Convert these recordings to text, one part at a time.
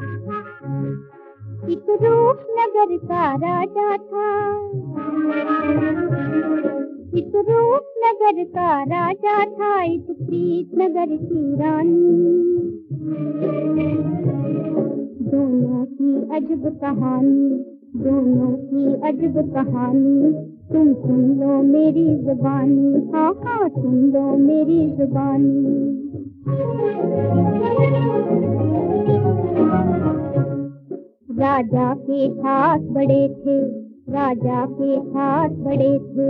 एक रूपनगर का राजा था, एक रूपनगर का राजा था, एक प्रीतनगर की रानी। दोनों की अजब कहानी, दोनों की अजब कहानी। तुम सुन लो मेरी जुबानी, हाँ हाँ सुन लो मेरी जुबानी। राजा के हाथ बड़े थे, राजा के हाथ बड़े थे।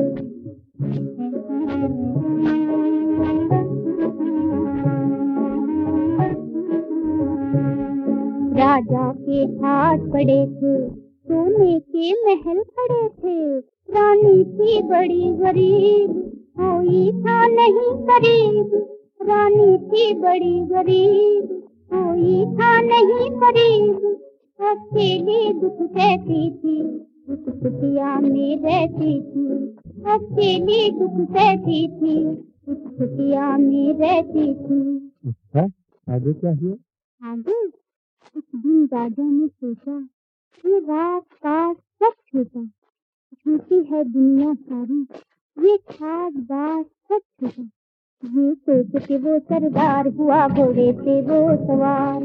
राजा के हाथ बड़े थे, सोने के महल खड़े थे। रानी थी बड़ी गरीब, कोई था नहीं करीब। रानी थी बड़ी गरीब, कोई था नहीं करीब। अकेली दुख सहती थी, उस कुटिया में रहती थी। अकेली दुख सहती थी, उस कुटिया में रहती थी। अच्छा, आगे क्या हुआ? आगे उस दिन राजा ने सोचा कि रात का सब छूटा, झूठी है दुनिया सारी, ये खास बात सच छूटा। ये सोच के वो सरदार हुआ, घोड़े पे वो सवार।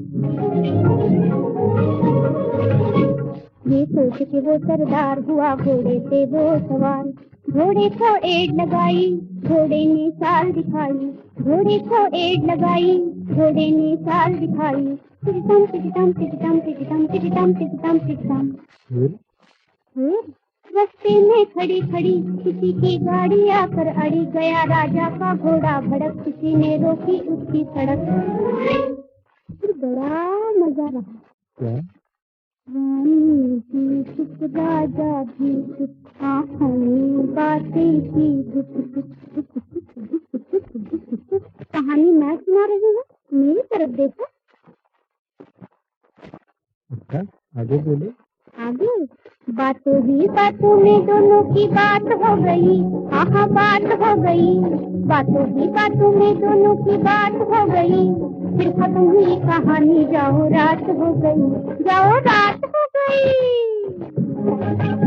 ये सोच के वो सरदार हुआ, घोड़े पे वो सवार। घोड़े को एड़ लगाई, घोड़े ने चाल दिखाई। घोड़े को एड़ लगाई, घोड़े ने चाल दिखाई। टिकटम टिकटम टिकटम टिकटम टिकटम टिकटम टिकटम। रास्ते में खड़ी खड़ी किसी की गाड़ी आकर अड़ी। गया राजा का घोड़ा भड़क, किसी ने रोकी उसकी सड़क। फिर बड़ा मजा रहा। क्या? रानी भी चुप, राजा भी चुप, आँखों में बातें की कहानी मैं सुना रही हूँ, मेरी तरफ देखो। अच्छा, आगे बोलो। आगे बातों ही बातों में दोनों की बात हो गई। हाँ हाँ बात हो गई, बातों ही बातों में दोनों की बात हो गई। फिर खत्म हुई कहानी, जाओ रात हो गई, जाओ रात हो गई।